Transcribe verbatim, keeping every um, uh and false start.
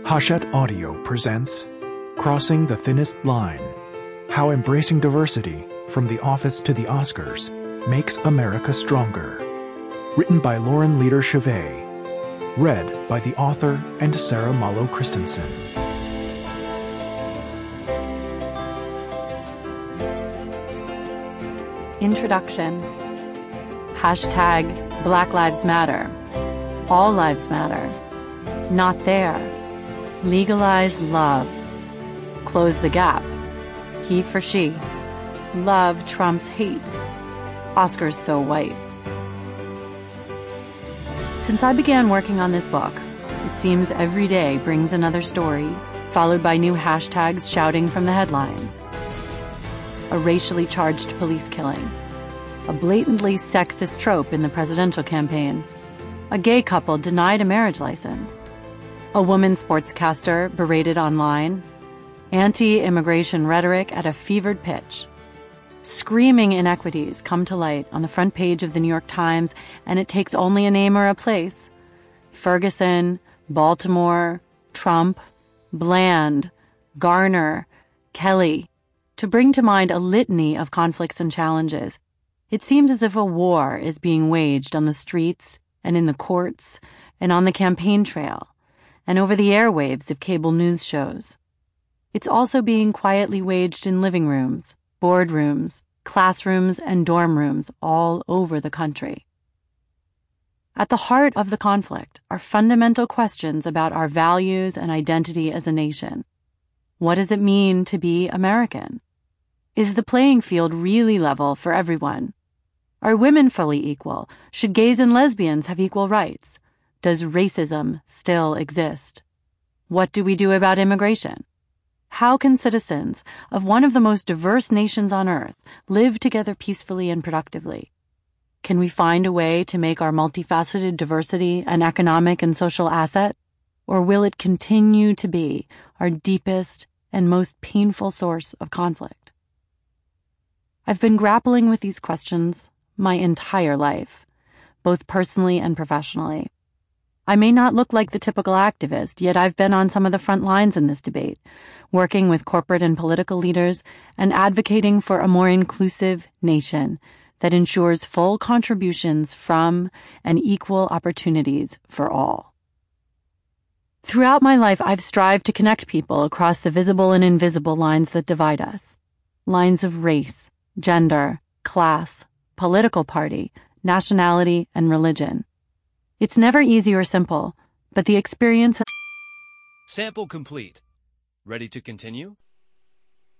Hachette Audio presents Crossing the Thinnest Line, How Embracing Diversity from the Office to the Oscars Makes America Stronger. Written by Lauren Leader Chevet. Read by the author and Sarah Malo Christensen. Introduction. Hashtag Black Lives Matter. All lives matter. Not there. Legalize love. Close the gap. He for she. Love trumps hate. Oscars so white. Since I began working on this book, it seems every day brings another story, followed by new hashtags shouting from the headlines. A racially charged police killing. A blatantly sexist trope in the presidential campaign. A gay couple denied a marriage license. A woman sportscaster berated online. Anti-immigration rhetoric at a fevered pitch. Screaming inequities come to light on the front page of the New York Times, and it takes only a name or a place. Ferguson, Baltimore, Trump, Bland, Garner, Kelly, to bring to mind a litany of conflicts and challenges. It seems as if a war is being waged on the streets and in the courts and on the campaign trail and over the airwaves of cable news shows. It's also being quietly waged in living rooms, boardrooms, classrooms, and dorm rooms all over the country. At the heart of the conflict are fundamental questions about our values and identity as a nation. What does it mean to be American? Is the playing field really level for everyone? Are women fully equal? Should gays and lesbians have equal rights? Does racism still exist? What do we do about immigration? How can citizens of one of the most diverse nations on earth live together peacefully and productively? Can we find a way to make our multifaceted diversity an economic and social asset? Or will it continue to be our deepest and most painful source of conflict? I've been grappling with these questions my entire life, both personally and professionally. I may not look like the typical activist, yet I've been on some of the front lines in this debate, working with corporate and political leaders and advocating for a more inclusive nation that ensures full contributions from and equal opportunities for all. Throughout my life, I've strived to connect people across the visible and invisible lines that divide us. Lines of race, gender, class, political party, nationality, and religion. It's never easy or simple, but the experience... Sample complete. Ready to continue?